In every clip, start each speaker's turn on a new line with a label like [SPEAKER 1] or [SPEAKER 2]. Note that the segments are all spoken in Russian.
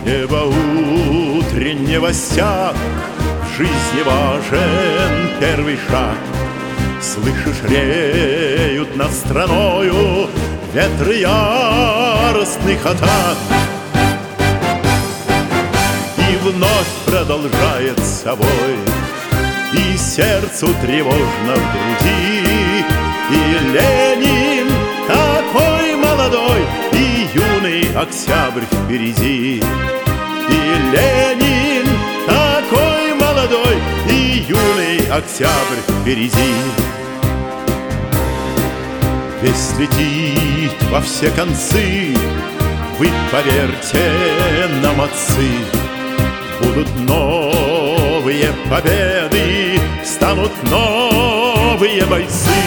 [SPEAKER 1] Ибо утреннего стяг в жизни важен первый шаг. Слышишь, реют над страною ветры яростных атак. И вновь продолжает собой, и сердцу тревожно в груди. И Ленин такой молодой, и юный октябрь впереди. И Ленин такой молодой, и юный октябрь впереди. Весь летит во все концы, вы поверьте нам, отцы. Будут новые победы, станут новые бойцы.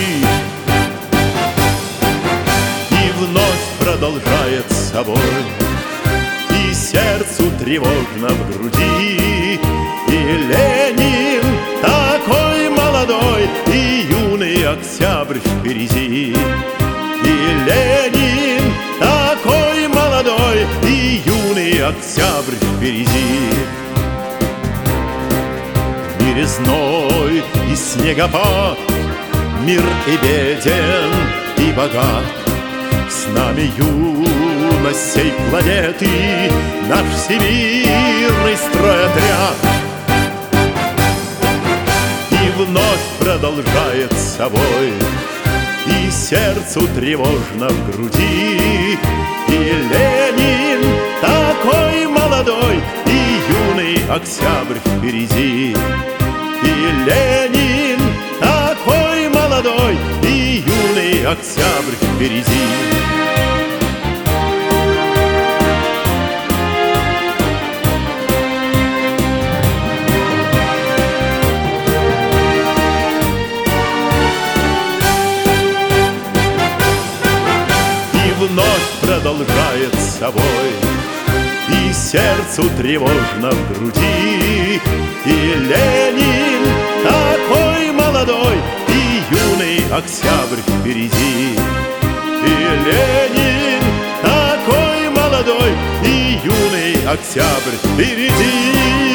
[SPEAKER 1] И вновь продолжает собой, и сердцу тревожно в груди. И Ленин такой молодой, и юный октябрь впереди. И Ленин такой молодой, и юный октябрь впереди. В мире зной и снегопад, мир и беден, и богат. С нами юность сей планеты, наш всемирный стройотряд. И вновь продолжает собой, и сердцу тревожно в груди. И Ленин такой молодой, и юный октябрь впереди. И Ленин такой молодой, и юный октябрь впереди. Вновь продолжает собой, и сердцу тревожно в груди. И Ленин такой молодой, и юный октябрь впереди. И Ленин такой молодой, и юный октябрь впереди.